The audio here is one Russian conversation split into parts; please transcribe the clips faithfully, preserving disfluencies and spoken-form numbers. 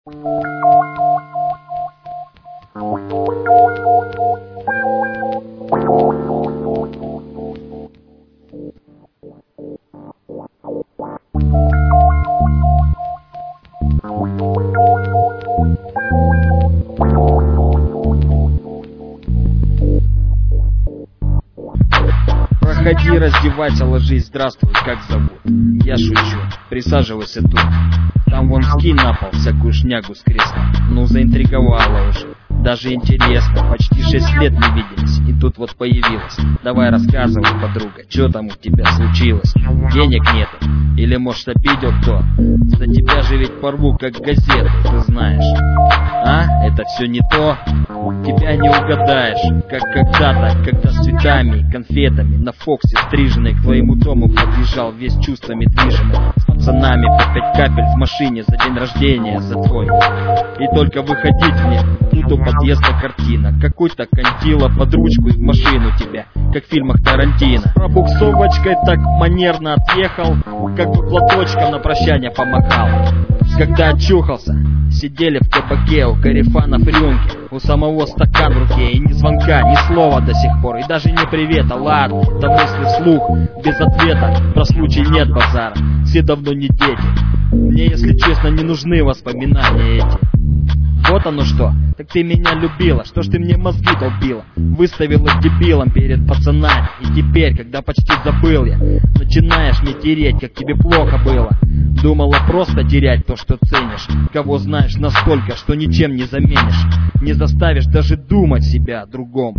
Проходи, раздевайся, ложись, здравствуй, как зовут? Я шучу, присаживайся тут. Там вон скинь на пол всякую шнягу с кресла. Ну, заинтриговала уже. Даже интересно, почти шесть лет не виделись, и тут вот появилась. Давай рассказывай, подруга, что там у тебя случилось? Денег нету? Или, может, обидел кто? За тебя же ведь порву, как газету, ты знаешь. А? Это все не то? Тебя не угадаешь, как когда-то, когда с цветами и конфетами на Фоксе стриженный к твоему дому подъезжал весь чувствами движимый, с пацанами по пять капель в машине за день рождения за твой. И только выходить мне, тут у подъезда картина, какой-то кантила под ручку и в машину тебя, как в фильмах Тарантино. Пробуксовочкой так манерно отъехал, как бы платочком на прощание помахал. Когда очухался, сидели в кабаке у корефанов рюмки, у самого стакан в руке, и ни звонка, ни слова до сих пор, и даже не привета. Ладно, да мысли вслух, без ответа, про случай нет базара, все давно не дети. Мне, если честно, не нужны воспоминания эти. Вот оно что, так ты меня любила, что ж ты мне мозги долбила, выставила дебилом перед пацанами. И теперь, когда почти забыл я, начинаешь мне тереть, как тебе плохо было. Думала просто терять то, что ценишь, кого знаешь настолько, что ничем не заменишь, не заставишь даже думать себя о другом.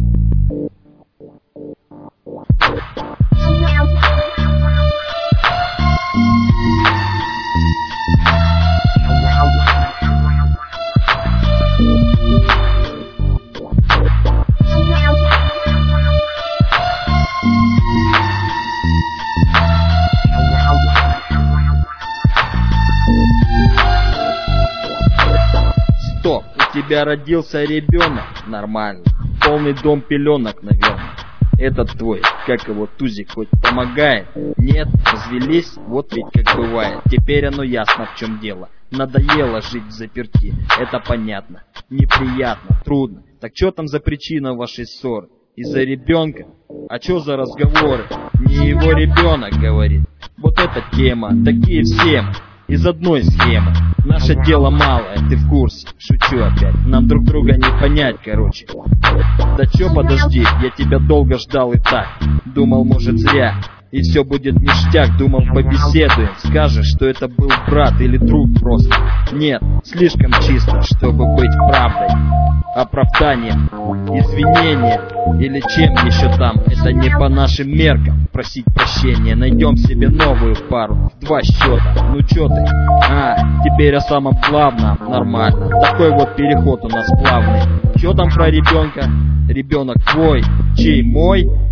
Стоп, у тебя родился ребенок? Нормально. Полный дом пеленок, наверное. Этот твой, как его, тузик, хоть помогает? Нет, развелись, вот ведь как бывает. Теперь оно ясно, в чем дело. Надоело жить взаперти, это понятно. Неприятно, трудно. Так что там за причина вашей ссоры? Из-за ребенка? А что за разговоры? Не его ребенок, говорит. Вот эта тема, такие все мы. Из одной схемы. Наше дело малое, ты в курсе. Шучу опять, нам друг друга не понять, короче. Да чё, подожди, я тебя долго ждал и так. Думал, может, зря. И все будет ништяк, думал, побеседуем. Скажешь, что это был брат или друг просто. Нет, слишком чисто, чтобы быть правдой, оправданием, извинением или чем еще там. Это не по нашим меркам просить прощения. Найдем себе новую пару в два счета. Ну чё ты? А, теперь о самом главном. Нормально. Такой вот переход у нас плавный. Чё там про ребенка? Ребенок твой, чей? Мой?